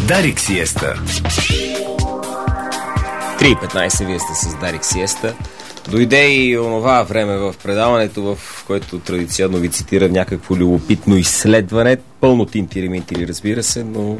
Дарик Сиеста. 3:15, вие сте с Дарик Сиеста. Дойде и онова време в предаването, в което традиционно ви цитира някакво любопитно изследване, пълно тинтири-минтири, разбира се, но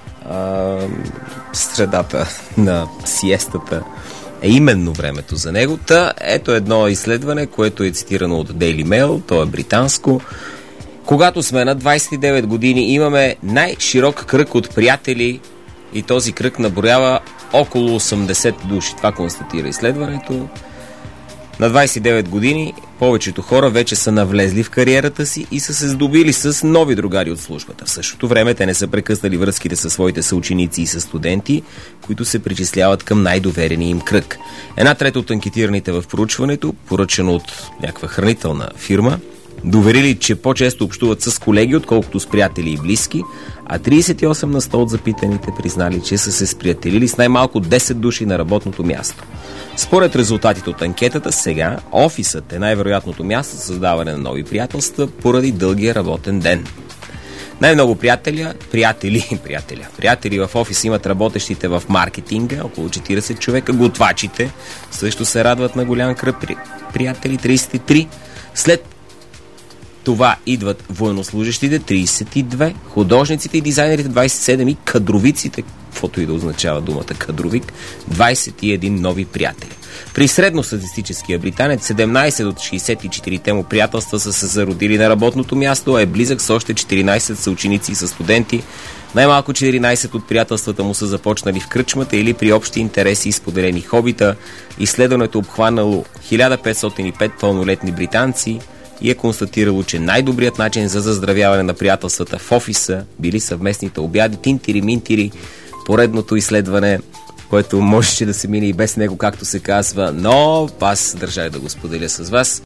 средата на сиестата е именно времето за него. Ето едно изследване, което е цитирано от Daily Mail, то е британско. Когато сме на 29 години, имаме най-широк кръг от приятели и този кръг наброява около 80 души. Това констатира изследването. На 29 години повечето хора вече са навлезли в кариерата си и са се здобили с нови другари от службата. В същото време те не са прекъснали връзките със своите съученици и със студенти, които се причисляват към най-доверения им кръг. 1/3 от анкетираните в проучването, поръчано от някаква хранителна фирма, доверили, че по-често общуват с колеги, отколкото с приятели и близки, а 38% от запитаните признали, че са се сприятелили с най-малко 10 души на работното място. Според резултатите от анкетата, сега офисът е най-вероятното място за създаване на нови приятелства поради дългия работен ден. Най-много приятели в офис имат работещите в маркетинга, около 40 човека, готвачите също се радват на голям кръг приятели, 33. След това идват военнослужещите, 32, художниците и дизайнерите, 27 и кадровиците, каквото и да означава думата кадровик, 21 нови приятели. При средностатистическия британец 17 от 64-те му приятелства са се зародили на работното място, а е близък с още 14 съученици и са студенти. Най-малко 14 от приятелствата му са започнали в кръчмата или при общи интереси и споделени хобита. Изследването обхванало 1505 пълнолетни британци и е констатирало, че най-добрият начин за заздравяване на приятелствата в офиса били съвместните обяди, тинтири-минтири, поредното изследване, което можеше да се мине и без него, както се казва, но аз държах да го споделя с вас.